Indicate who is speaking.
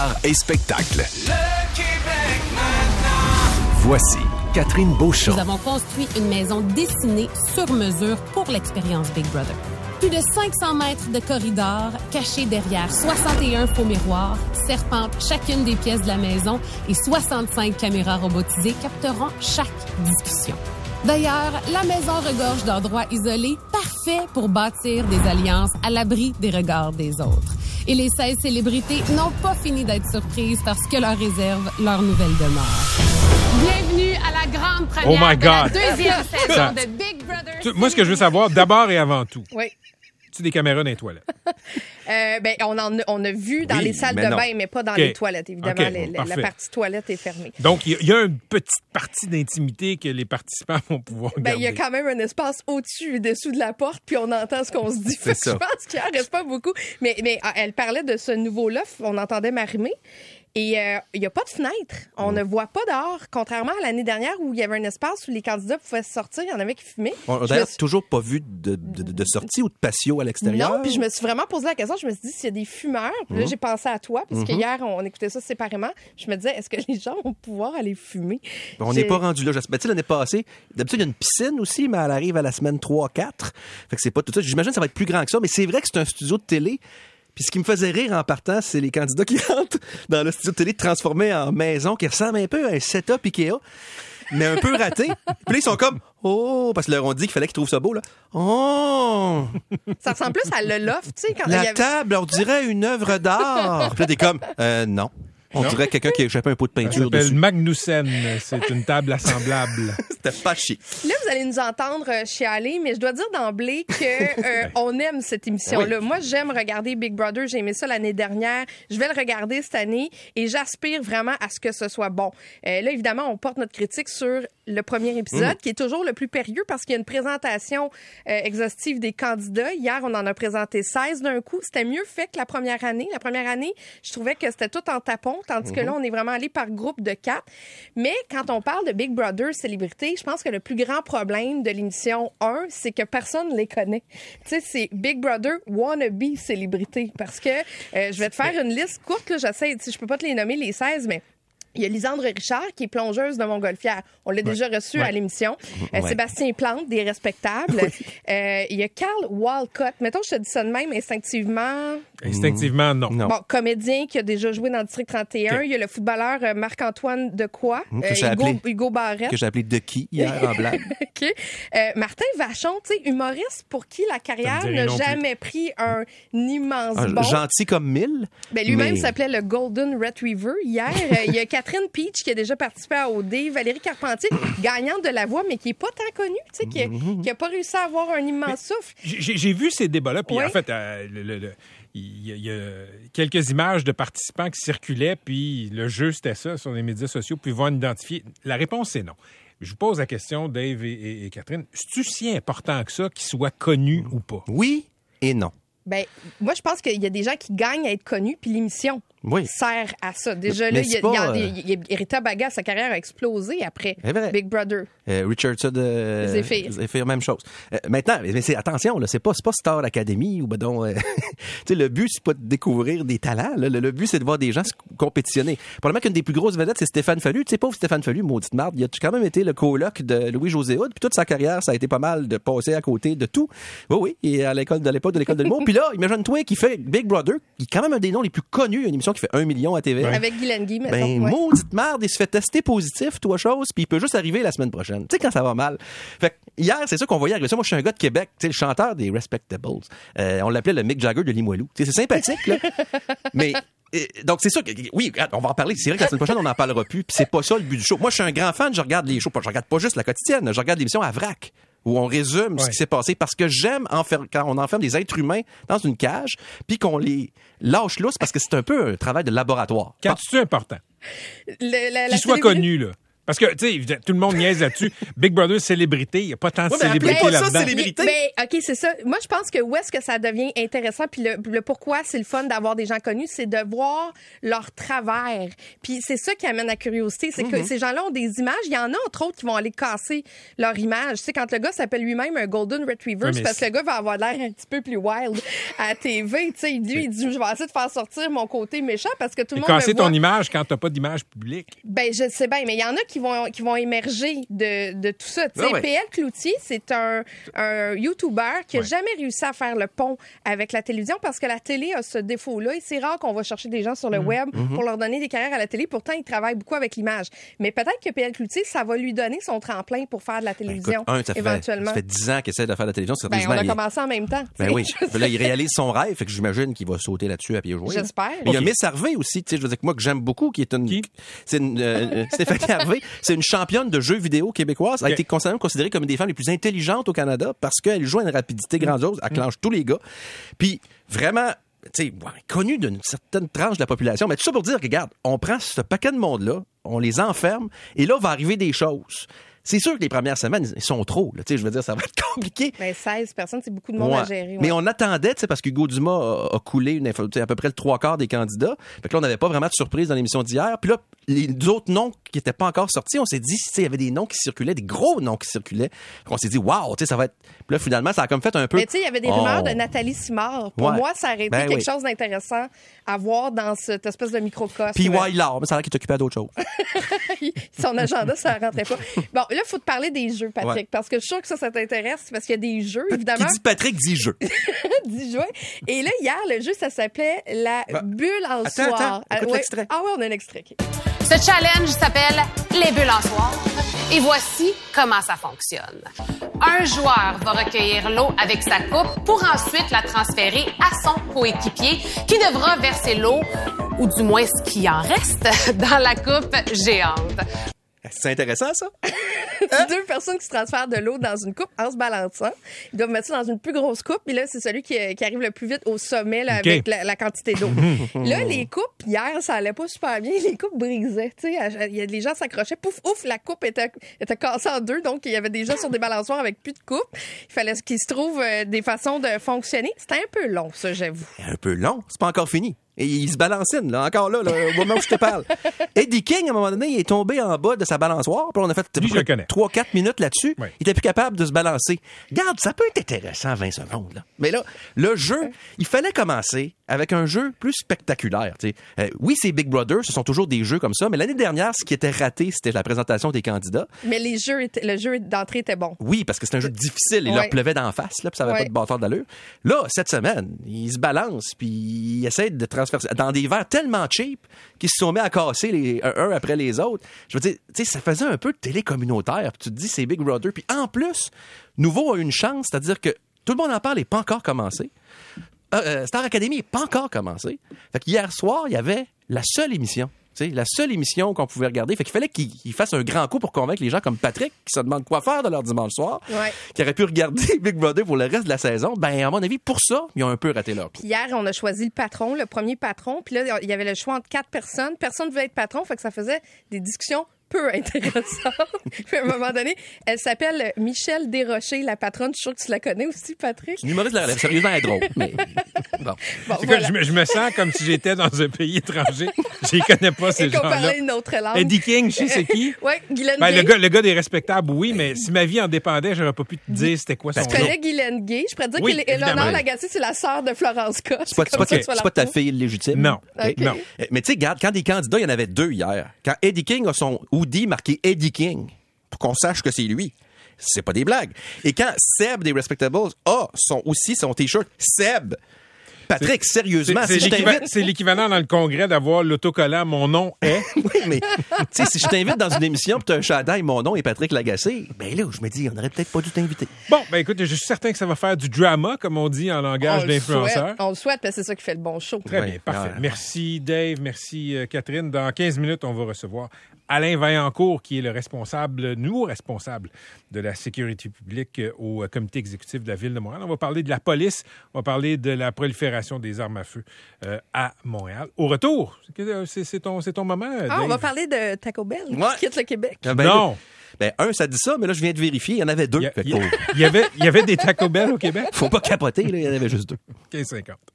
Speaker 1: Art et spectacle.
Speaker 2: Le Québec maintenant.
Speaker 1: Voici Catherine Beauchamp.
Speaker 3: Nous avons construit une maison dessinée sur mesure pour l'expérience Big Brother. Plus de 500 mètres de corridors cachés derrière 61 faux miroirs serpentent chacune des pièces de la maison et 65 caméras robotisées capteront chaque discussion. D'ailleurs, la maison regorge d'endroits isolés parfaits pour bâtir des alliances à l'abri des regards des autres. Et les 16 célébrités n'ont pas fini d'être surprises parce que leur réserve leur nouvelle demeure. Bienvenue à la grande première de la deuxième saison de Big Brother.
Speaker 4: Moi, ce que je veux savoir, d'abord et avant tout,
Speaker 5: Oui.
Speaker 4: tu des caméras dans les toilettes?
Speaker 5: On a vu dans les salles de bain, mais pas dans les toilettes, évidemment. La partie toilette est fermée.
Speaker 4: Donc, il y a une petite partie d'intimité que les participants vont pouvoir garder.
Speaker 5: Il y a quand même un espace au-dessus et dessous de la porte, puis on entend ce qu'on se dit.
Speaker 6: C'est ça.
Speaker 5: Je pense qu'il en reste pas beaucoup. Mais elle parlait de ce nouveau loft, on entendait m'arrimer. Et il n'y a pas de fenêtre. On ne voit pas dehors, contrairement à l'année dernière où il y avait un espace où les candidats pouvaient sortir. Il y en avait qui fumaient.
Speaker 6: On n'a d'ailleurs toujours pas vu de sortie ou de patio à l'extérieur.
Speaker 5: Non, puis je me suis vraiment posé la question. Je me suis dit, s'il y a des fumeurs, puis là, j'ai pensé à toi, parce que hier, on écoutait ça séparément. Je me disais, est-ce que les gens vont pouvoir aller fumer?
Speaker 6: On n'est pas rendu là. Tu sais, l'année passée, d'habitude, il y a une piscine aussi, mais elle arrive à la semaine 3-4. Fait que c'est pas tout ça. J'imagine que ça va être plus grand que ça, mais c'est vrai que c'est un studio de télé. Puis ce qui me faisait rire en partant, c'est les candidats qui rentrent dans le studio de télé transformé en maison, qui ressemble un peu à un setup Ikea, mais un peu raté. Puis là, ils sont comme « Oh! » Parce que leur on dit qu'il fallait qu'ils trouvent ça beau, là. « Oh! »
Speaker 5: Ça ressemble plus à le loft, tu sais. Quand
Speaker 6: La table, on dirait une œuvre d'art. Puis là, t'es comme « Non. » On dirait quelqu'un qui a échappé un pot de peinture
Speaker 4: Ça s'appelle
Speaker 6: dessus.
Speaker 4: Magnussen. C'est une table assemblable.
Speaker 6: C'était pas chic.
Speaker 5: Là, vous allez nous entendre chialer, mais je dois dire d'emblée que on aime cette émission-là.
Speaker 6: Oui.
Speaker 5: Moi, j'aime regarder Big Brother. J'ai aimé ça l'année dernière. Je vais le regarder cette année et j'aspire vraiment à ce que ce soit bon. Là, évidemment, on porte notre critique sur le premier épisode, qui est toujours le plus périlleux parce qu'il y a une présentation exhaustive des candidats. Hier, on en a présenté 16 d'un coup. C'était mieux fait que la première année. La première année, je trouvais que c'était tout en tapon, tandis que là, on est vraiment allé par groupe de 4. Mais quand on parle de Big Brother célébrité, je pense que le plus grand problème de l'émission 1, c'est que personne ne les connaît. Tu sais, c'est Big Brother wannabe célébrité. Parce que je vais te faire une liste courte, là, j'essaie, je peux pas te les nommer les 16, mais il y a Lisandre Richard, qui est plongeuse de Montgolfière. On l'a déjà reçu à l'émission. Sébastien Plante, des Respectables. Il y a Carl Walcott. Mettons, je te dis ça de même, instinctivement.
Speaker 4: Instinctivement, non.
Speaker 5: Bon, comédien qui a déjà joué dans District 31.
Speaker 4: Okay.
Speaker 5: Il y a le footballeur Marc-Antoine Decoy. Hugo Barrette.
Speaker 6: Que j'ai appelé Decky hier en blague.
Speaker 5: OK. Martin Vachon, tu sais, humoriste pour qui la carrière n'a jamais pris un immense bond.
Speaker 6: Gentil comme mille.
Speaker 5: Ben, lui-même s'appelait le Golden Retriever hier. Il y a Catherine Peach qui a déjà participé à OD. Valérie Carpentier, gagnante de La Voix, mais qui n'est pas tant connue, tu sais, qui n'a pas réussi à avoir un immense souffle.
Speaker 4: J'ai vu ces débats-là, puis en fait, il y a quelques images de participants qui circulaient, puis le jeu, c'était ça, sur les médias sociaux, puis ils vont identifier. La réponse, c'est non. Je vous pose la question, Dave et Catherine. C'est-tu si important que ça qu'ils soient connus ou pas?
Speaker 6: Oui et non.
Speaker 5: Ben, moi, je pense qu'il y a des gens qui gagnent à être connus, puis l'émission sert à ça. Déjà, là, Rita Baga, sa carrière a explosé après Big Brother.
Speaker 6: Richardson
Speaker 5: Zephyr,
Speaker 6: même chose. Maintenant, mais attention, là, c'est pas Star Academy ou le but, c'est pas de découvrir des talents. Là. Le but, c'est de voir des gens se compétitionner. Probablement qu'une des plus grosses vedettes, c'est Stéphane Fallu. Tu sais, pauvre Stéphane Fallu, maudite marde, il a quand même été le coloc de Louis-José Hood, puis toute sa carrière, ça a été pas mal de passer à côté de tout. Oui, et à l'époque de l'école de l'humour. Puis là, imagine-toi qui fait Big Brother, qui est quand même un des noms les plus connus, une émission qui fait 1 million à TV.
Speaker 5: Avec Guylaine Guy, mettons.
Speaker 6: Maudite merde, il se fait tester positif, toi chose, puis il peut juste arriver la semaine prochaine. Tu sais, quand ça va mal. Fait que hier, c'est ça qu'on voyait arriver ça. Moi, je suis un gars de Québec, tu sais, le chanteur des Respectables. On l'appelait le Mick Jagger de Limoilou. Tu sais, c'est sympathique, là. Mais donc, c'est ça. Oui, on va en parler. C'est vrai que la semaine prochaine, on n'en parlera plus. Puis c'est pas ça le but du show. Moi, je suis un grand fan. Je regarde les shows. Je regarde pas juste la quotidienne. Je regarde l'émission à vrac, où on résume ce qui s'est passé. Parce que j'aime quand on enferme des êtres humains dans une cage, puis qu'on les lâche lousse, parce que c'est un peu un travail de laboratoire.
Speaker 4: Quand c'est important? Qu'ils soient connus, là. Parce que, tu sais, tout le monde niaise là-dessus. Big Brother, célébrité, il n'y a pas tant de célébrité
Speaker 6: appelez pas ça
Speaker 4: là-dedans.
Speaker 6: célébrité.
Speaker 5: Mais, OK, c'est ça. Moi, je pense que où est-ce que ça devient intéressant, puis le pourquoi c'est le fun d'avoir des gens connus, c'est de voir leur travers. Puis c'est ça qui amène la curiosité, c'est que ces gens-là ont des images. Il y en a, entre autres, qui vont aller casser leur image. Tu sais, quand le gars s'appelle lui-même un Golden Retriever,
Speaker 4: Oui,
Speaker 5: c'est parce que le gars va avoir l'air un petit peu plus wild à la TV. Tu sais, il dit, je vais essayer de faire sortir mon côté méchant parce que tout le monde
Speaker 4: Casser
Speaker 5: me voit.
Speaker 4: ton image quand t'as pas d'image publique.
Speaker 5: Ben, je sais bien, mais il y en a qui vont émerger de tout ça. Tu sais,
Speaker 6: Ah ouais.
Speaker 5: PL Cloutier, c'est un YouTuber qui a jamais réussi à faire le pont avec la télévision parce que la télé a ce défaut-là. Et c'est rare qu'on va chercher des gens sur le web pour leur donner des carrières à la télé. Pourtant, ils travaillent beaucoup avec l'image. Mais peut-être que PL Cloutier, ça va lui donner son tremplin pour faire de la télévision, éventuellement.
Speaker 6: Ça fait 10 ans qu'il essaie de faire de la télévision.
Speaker 5: Ben, on a commencé en même temps.
Speaker 6: Ben oui. Puis là, il réalise son rêve, fait que j'imagine qu'il va sauter là-dessus à pieds joints.
Speaker 5: J'espère.
Speaker 6: Mais il y a Miss Harvey aussi, tu sais, je veux dire que moi que j'aime beaucoup, qui est une,
Speaker 4: Qui?
Speaker 6: c'est une Stéphanie Harvey, c'est une championne de jeux vidéo québécoise, a été constamment considérée comme une des femmes les plus intelligentes au Canada parce qu'elle joue à une rapidité grandiose, elle clenche tous les gars. Puis vraiment, tu sais, connue d'une certaine tranche de la population, mais tout ça pour dire que, regarde, on prend ce paquet de monde-là, on les enferme, et là, va arriver des choses. C'est sûr que les premières semaines, ils sont trop. Là, je veux dire, ça va être compliqué.
Speaker 5: Ben, 16 personnes, c'est beaucoup de monde à gérer. Ouais.
Speaker 6: Mais on attendait, parce qu'Hugo Dumas a coulé à peu près le 3/4 des candidats. Fait que là, on n'avait pas vraiment de surprise dans l'émission d'hier. Puis là, les autres noms qui n'étaient pas encore sortis, on s'est dit, il y avait des noms qui circulaient, des gros noms qui circulaient. On s'est dit, waouh, ça va être... Puis là, finalement, ça a comme fait un peu...
Speaker 5: Mais tu sais, il y avait des rumeurs de Nathalie Simard. Pour moi, ça aurait été quelque chose d'intéressant à voir dans cette espèce de microcosme.
Speaker 6: Puis Wylar, mais ça a l'air qu'il est occupé à d'autres choses.
Speaker 5: Son agenda, ça ne rentrait pas. Bon, là, il faut te parler des jeux, Patrick, parce que je suis sûre que ça t'intéresse, parce qu'il y a des jeux, évidemment.
Speaker 6: Qui dit Patrick dit jeu.
Speaker 5: dit jeu. Et là, hier, le jeu, ça s'appelait la bulle en soir.
Speaker 6: Attends, écoute l'extrait.
Speaker 5: Ah ouais, on a un extrait. Okay.
Speaker 3: Ce challenge s'appelle les bulles en soir. Et voici comment ça fonctionne. Un joueur va recueillir l'eau avec sa coupe pour ensuite la transférer à son coéquipier qui devra verser l'eau, ou du moins ce qui en reste, dans la coupe géante.
Speaker 6: C'est intéressant, ça?
Speaker 5: Deux personnes qui se transfèrent de l'eau dans une coupe en se balançant. Ils doivent mettre ça dans une plus grosse coupe. Et là, c'est celui qui arrive le plus vite au sommet là, avec la quantité d'eau. Là, les coupes, hier, ça allait pas super bien. Les coupes brisaient. Les gens s'accrochaient. Pouf, ouf, la coupe était cassée en deux. Donc, il y avait des gens sur des balançoires avec plus de coupe. Il fallait qu'ils se trouvent des façons de fonctionner. C'était un peu long, ça, j'avoue.
Speaker 6: Un peu long? C'est pas encore fini. Et il se balançine, là, encore là, au moment où je te parle. Eddie King, à un moment donné, il est tombé en bas de sa balançoire. Puis on a fait 3-4 minutes là-dessus. Oui. Il était plus capable de se balancer. Regarde, ça peut être intéressant 20 secondes. Là. Mais là, le jeu, il fallait commencer avec un jeu plus spectaculaire. Oui, c'est Big Brother, ce sont toujours des jeux comme ça. Mais l'année dernière, ce qui était raté, c'était la présentation des candidats.
Speaker 5: Mais le jeu d'entrée était bon.
Speaker 6: Oui, parce que c'est un jeu difficile. Il leur pleuvait d'en face, là, puis ça n'avait pas de bâtard d'allure. Là, cette semaine, ils se balancent, puis ils essaient de transférer dans des verres tellement cheap qu'ils se sont mis à casser un après les autres. Je veux dire, tu sais, ça faisait un peu de télé communautaire. Puis tu te dis, c'est Big Brother. Puis en plus, Nouveau a une chance, c'est-à-dire que tout le monde en parle et pas encore commencé. Star Academy n'est pas encore commencé. Fait qu'hier soir, il y avait la seule émission. T'sais, la seule émission qu'on pouvait regarder. Fait qu'il fallait qu'il fasse un grand coup pour convaincre les gens comme Patrick, qui se demandent quoi faire de leur dimanche soir, qui aurait pu regarder Big Brother pour le reste de la saison. Ben, à mon avis, pour ça, ils ont un peu raté leur coup.
Speaker 5: Puis hier, on a choisi le patron, le premier patron. Puis là, il y avait le choix entre 4 personnes. Personne ne voulait être patron, fait que ça faisait des discussions peu intéressante. Puis à un moment donné, elle s'appelle Michelle Desrochers, la patronne. Je suis sûre que tu la connais aussi, Patrick.
Speaker 6: C'est une humoriste de la relève. Sérieusement, elle est drôle. Mais bon.
Speaker 4: Voilà. Je me sens comme si j'étais dans un pays étranger. Je les connais pas, ces gens-là.
Speaker 5: Et qu'on parlait une autre langue.
Speaker 4: Eddie King, je sais c'est qui.
Speaker 5: Oui, Guylaine Gay.
Speaker 4: Le gars des respectables, oui, mais si ma vie en dépendait, j'aurais pas pu te dire c'était quoi son nom.
Speaker 5: Je connais Guylaine Gay. Je pourrais te dire qu'Éléonore Lagacé, c'est la sœur de Florence Scott.
Speaker 6: C'est pas ta fille légitime?
Speaker 4: Non.
Speaker 6: Okay. Non. Mais tu sais, regarde, quand des candidats, il y en avait 2 hier. Quand Eddie King a son hoodie marqué Eddie King, pour qu'on sache que c'est lui. C'est pas des blagues. Et quand Seb des Respectables a aussi son T-shirt Seb, Patrick, sérieusement, si je t'invite...
Speaker 4: C'est l'équivalent dans le congrès d'avoir l'autocollant « Mon nom est... »
Speaker 6: Oui, mais tu sais, si je t'invite dans une émission et tu as un chandail « Mon nom est Patrick Lagacé », ben là, je me dis, on aurait peut-être pas dû t'inviter.
Speaker 4: Bon, ben écoute, je suis certain que ça va faire du drama, comme on dit en langage d'influenceur.
Speaker 5: On le souhaite, parce que c'est ça qui fait le bon show.
Speaker 4: Très bien, parfait. Merci Dave, merci Catherine. Dans 15 minutes, on va recevoir Alain Vaillancourt, qui est le nouveau responsable de la sécurité publique au comité exécutif de la Ville de Montréal. On va parler de la police, on va parler de la prolifération prolifération des armes à feu à Montréal. Au retour, c'est ton moment,
Speaker 5: on
Speaker 4: Dave.
Speaker 5: va parler de Taco Bell
Speaker 6: Ouais.
Speaker 5: qui quitte le Québec.
Speaker 4: Non!
Speaker 6: Ça dit ça, mais là, je viens de vérifier. Il y en avait 2.
Speaker 4: Il y avait des Taco Bell au Québec?
Speaker 6: Faut pas capoter, là, il y en avait juste 2.
Speaker 4: 15,50.